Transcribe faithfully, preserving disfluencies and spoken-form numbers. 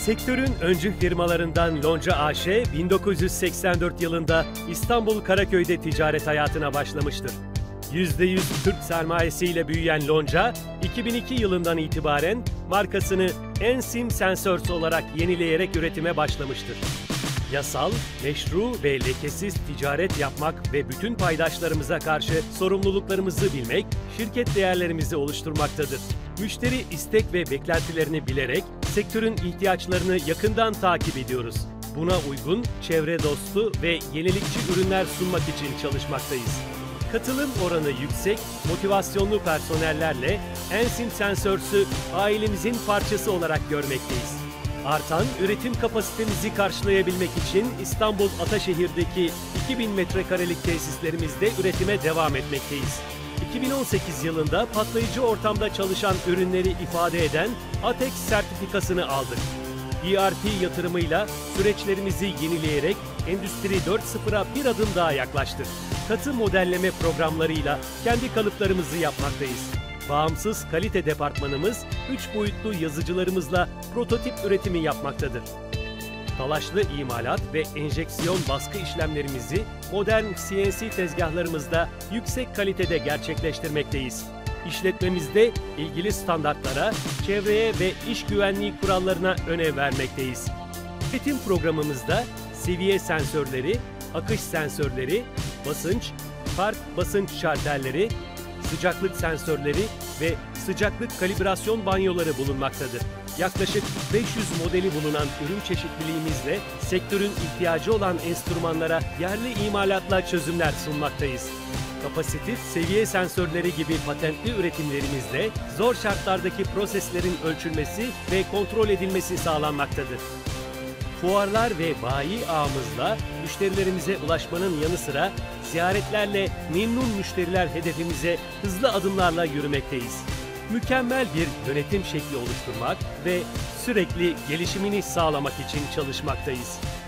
Sektörün öncü firmalarından Lonca A Ş, bin dokuz yüz seksen dört yılında İstanbul Karaköy'de ticaret hayatına başlamıştır. yüzde yüz Türk sermayesiyle büyüyen Lonca, iki bin iki yılından itibaren markasını Ensim Sensors olarak yenileyerek üretime başlamıştır. Yasal, meşru ve lekesiz ticaret yapmak ve bütün paydaşlarımıza karşı sorumluluklarımızı bilmek, şirket değerlerimizi oluşturmaktadır. Müşteri istek ve beklentilerini bilerek sektörün ihtiyaçlarını yakından takip ediyoruz. Buna uygun, çevre dostu ve yenilikçi ürünler sunmak için çalışmaktayız. Katılım oranı yüksek, motivasyonlu personellerle Ensim Sensors'u ailemizin parçası olarak görmekteyiz. Artan üretim kapasitemizi karşılayabilmek için İstanbul Ataşehir'deki iki bin metrekarelik tesislerimizde üretime devam etmekteyiz. iki bin on sekiz yılında patlayıcı ortamda çalışan ürünleri ifade eden ATEX sertifikasını aldık. E R P yatırımıyla süreçlerimizi yenileyerek Endüstri dört nokta sıfıra bir adım daha yaklaştık. Katı modelleme programlarıyla kendi kalıplarımızı yapmaktayız. Bağımsız kalite departmanımız üç boyutlu yazıcılarımızla prototip üretimi yapmaktadır. Talaşlı imalat ve enjeksiyon baskı işlemlerimizi modern C N C tezgahlarımızda yüksek kalitede gerçekleştirmekteyiz. İşletmemizde ilgili standartlara, çevreye ve iş güvenliği kurallarına önem vermekteyiz. Üretim programımızda seviye sensörleri, akış sensörleri, basınç, fark basınç şalterleri, sıcaklık sensörleri ve sıcaklık kalibrasyon banyoları bulunmaktadır. Yaklaşık beş yüz modeli bulunan ürün çeşitliliğimizle sektörün ihtiyacı olan enstrümanlara yerli imalatla çözümler sunmaktayız. Kapasitif seviye sensörleri gibi patentli üretimlerimizle zor şartlardaki proseslerin ölçülmesi ve kontrol edilmesi sağlanmaktadır. Fuarlar ve bayi ağımızla müşterilerimize ulaşmanın yanı sıra ziyaretlerle memnun müşteriler hedefimize hızlı adımlarla yürümekteyiz. Mükemmel bir yönetim şekli oluşturmak ve sürekli gelişimini sağlamak için çalışmaktayız.